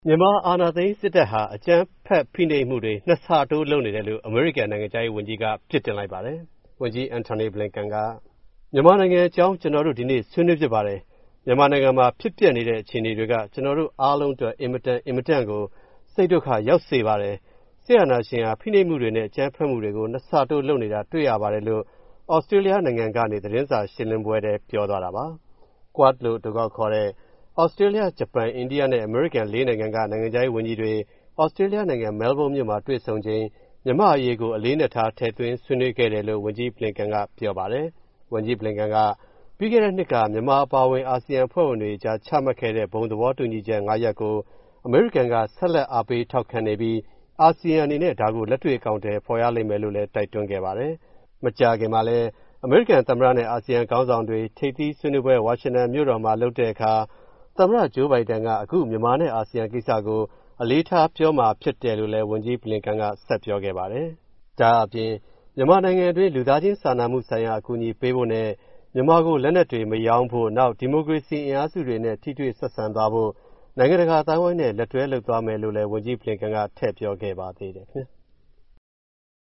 မြန်မာအာဏာသိမ်းစစ်တပ်ဟာအကြမ်းဖက်ဖိနှိပ်မှုတွေနှစ်ဆတိုးလုပ်နေတယ်လို့အမေရိကန်နိုင်ငံခြားရေးဝန်ကြီးကပြစ်တင်လိုက်ပါတယ်။ဝန်ကြီး Antony Blinken ကမြန်မာနိုင်ငံအကြောင်းကျွန်တော်တို့ဒီနေ့ဆွေးနွေးဖြစ်ပါတယ်။မြန်မာနိုင်ငံမှာဖြစ်ပျက်နေတဲ့အခြေအနေတွေကကျွန်တော်တို့အားလုံးအတွက်အင်မတန်ကိုစိတ်ဒုက္ခရောက်စေပါတယ်။ဆရာနာရှင်ဟာဖိနှိပ်မှုတွေနဲ့အကြမ်းဖက်မှုတွေကိုနှစ်ဆတိုးလုပ်နေတာတွေ့ရပါတယ်လို့ဩစတြေးလျနိုင်ငံကနေသတင်းစာရှင်းလင်းပွဲထဲပြောသွားတာပါ။ Quad လို့အတိုကောက်ခေါ်တဲ့ဩစတြေးလျ၊ဂျပန်၊အိန္ဒိယနဲ့အမေရိကန်၄နိုင်ငံကနိုင်ငံခြားရေးဝန်ကြီးတွေဩစတြေးလျနိုင်ငံမဲလ်ဘုန်းမြို့မှာတွေ့ဆုံချိန်မြန်မာ့အရေးကိုအလေးနက်ထားထည့်သွင်းဆွေးနွေးခဲ့တယ်လို့ဝန်ကြီး Blinken ကပြောပါတယ်။ဝန်ကြီး Blinken ကပြီးခဲ့တဲ့နှစ်ကမြန်မာအပါအဝင်အာဆီယံအဖွဲ့ဝင်တွေကြားချမှတ်ခဲ့တဲ့ဘုံသဘောတူညီချက်၅ရပ်ကိုအမေရိကန်ကဆက်လက်အားပေးထောက်ခံနေပြီးအာဆီယံအနေနဲ့ဒါကိုလက်တွေ့အကောင်အထည်ဖော်ရလိမ့်မယ်လို့လည်းတိုက်တွန်းခဲ့ပါတယ်။မကြာခင်မှာလည်းအမေရိကန်သမ္မတနဲ့အာဆီယံခေါင်းဆောင်တွေထိပ်သီးဆွေးနွေးပွဲဝါရှင်တန်မြို့တော်မှာလုပ်တဲ့အခါသမ္မတဂျိုးဘိုင်ဒန်ကအခုမြန်မာနဲ့အာဆီယံကိစ္စကိုအလေးထားပြောမှာဖြစ်တယ်လို့လည်းဝန်ကြီး Blinken ကဆက်ပြောခဲ့ပါတယ်။ဒါအပြင်မြန်မာနိုင်ငံအတွင်းလူသားချင်းစာနာမှုဆိုင်ရာအကူအညီပေးဖို့နဲ့မြန်မာကိုလက်နက်တွေမရောင်းဖို့နောက်ဒီမိုကရေစီအင်အားစုတွေနဲ့ထိတွေ့ဆက်ဆံသွားဖို့နိုင်ငံတကာအသိုင်းအဝိုင်းနဲ့လက်တွဲလုပ်သွားမယ်လို့လည်းဝန်ကြီး Blinken ကထည့်ပြောခဲ့ပါသေးတယ်ခင်ဗျာ။